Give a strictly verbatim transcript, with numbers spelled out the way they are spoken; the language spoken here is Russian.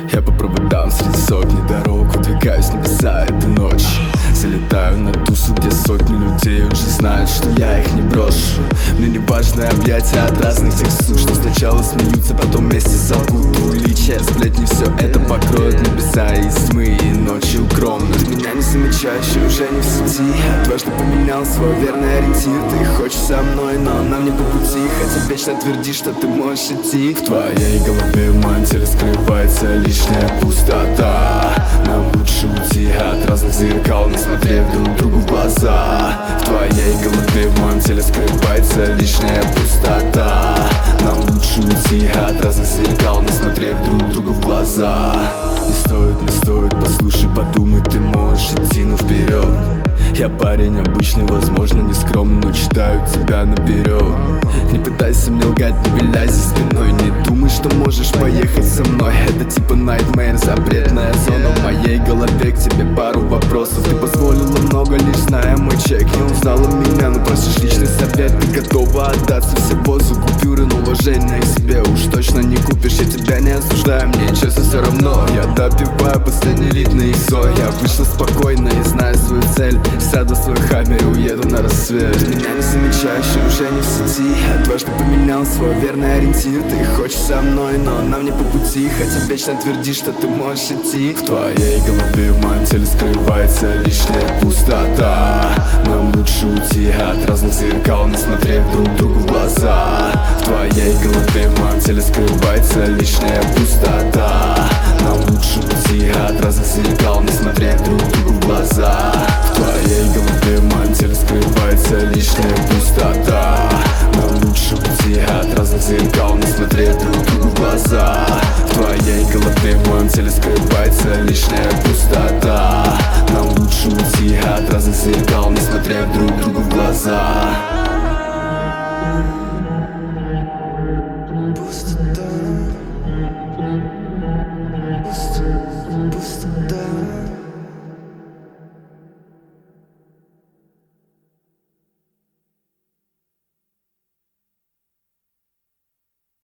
Я по проводам среди сотни дорог удвигаюсь в небеса этой ночи. Залетаю на тусу, где сотни людей уже знают, что я их не брошу. Мне не важны объятия от разных тех сук, что сначала смеются, потом вместе зовут. Уличия, сплетни, все это покроет небеса из тьмы и ночи укромно. Ты меня не замечаешь и уже не в сети. Дважды поменял свой верный ориентир. Ты хочешь со мной, но нам не по пути. Хотя вечно твердишь, что ты можешь идти. В твоей голове, в моем теле скрывается лишняя пустота. Нам лучше уйти от разных зеркал, не смотрев друг другу в глаза. В твоей голове, в моем теле скрывается лишняя пустота. Нам лучше уйти от разных зеркал, не смотрев друг другу в глаза. Не стоит, не стоит, послушай, подумай, ты можешь идти, но вперед. Я парень обычный, возможно, не скромный, но читаю тебя наперед. Не пытайся мне лгать, не виляй за спиной. Не думай, что можешь поехать со мной. Это типа nightmare, запретная зона. В моей голове к тебе пару вопросов. Ты позволила много, лишь зная мой чек. Не узнала меня, но просишь личный совет. Ты готова отдаться всего за купюры, но уважение к себе уж точно не купишь. Я тебя не осуждаю, мне честно все равно. Я допиваю последний литр на иксо. Я вышла спокойно и знаю свою цель. Сяду в свой хаммер и уеду на рассвет. Ты меня не замечаешь и уже не в сети. Я дважды поменял свой верный ориентир. Ты хочешь со мной, но нам не по пути. Хотя вечно твердишь, что ты можешь идти. В твоей голове, в моем теле скрывается лишняя пустота. Нам лучше уйти от разных зеркал, не смотрев друг другу в глаза. В твоей голове, в моем теле скрывается лишняя пустота. Нам лучше уйти от разных зеркал, не смотрев друг другу в глаза. В твоей голове, в моем теле скрывается лишняя пустота. Нам лучше уйти от разных зеркал, не смотрев друг другу в глаза. В твоей голове, в моем теле скрывается лишняя пустота. Нам лучше уйти от разных зеркал, не смотрев друг другу в глаза. Пустота, пустота, пустота.